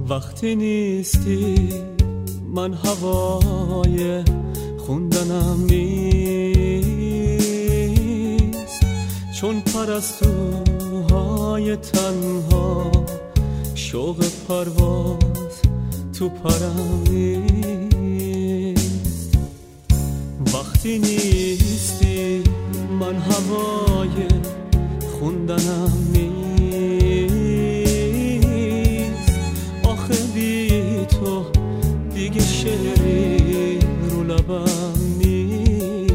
وقتی نیستی من هوای خوندنم نیست، چون پرستوهای تنها شوق پرواز تو پرم نیست. وقتی نیستی من هوای خوندنم نیست، آخه بی تو دیگه شعری رو لبم نیست.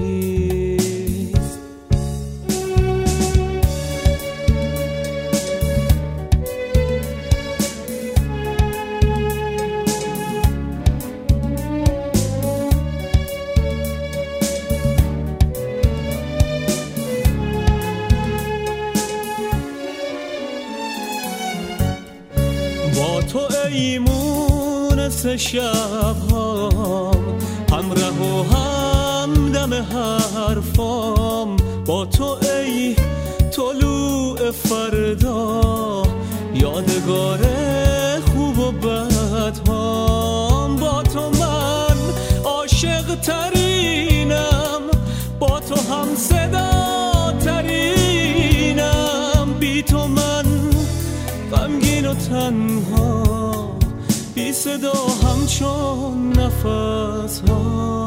با تو ای مونس شب‌هام، همراه و همدم حرفام، با تو ای طلوع فردا، یادگار خوب و بدهام. با تو من عاشق ترینم، با تو هم صدا ترینم، بی تو من غمگین و تنها، بی صدا همچون نفس ها.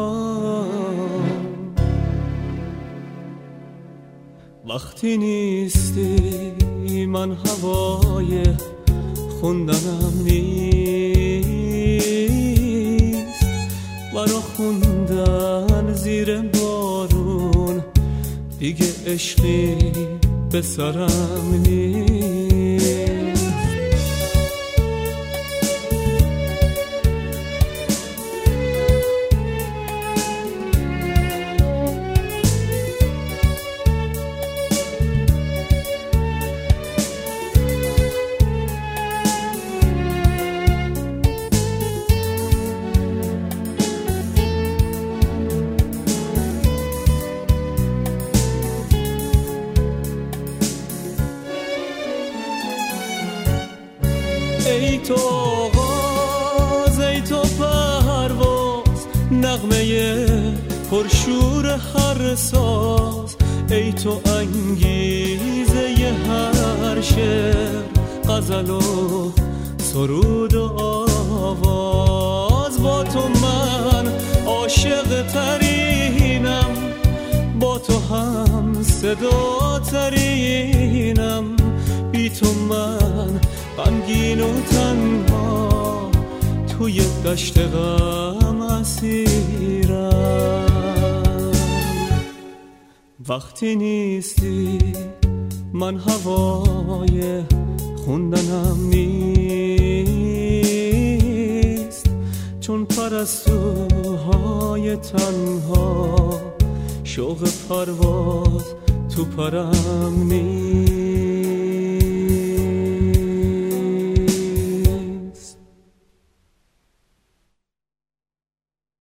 وقتی نیستی من هوای خوندنم نیست، برا خوندن زیر بارون دیگه عشقی به سرم نیست. ای تو آغاز، ای تو پرواز، نغمه پرشور هر ساز، ای تو انگیزه هر شعر، غزل و سرود و آواز. با تو من عاشق ترینم، با تو هم صدا ترینم، بی تو من غمگین و تنها توی دشت غم اسیرم. وقتی نیستی من هوای خوندنم نیست، چون پرستوهای تنها شوق پرواز تو پرم نیست.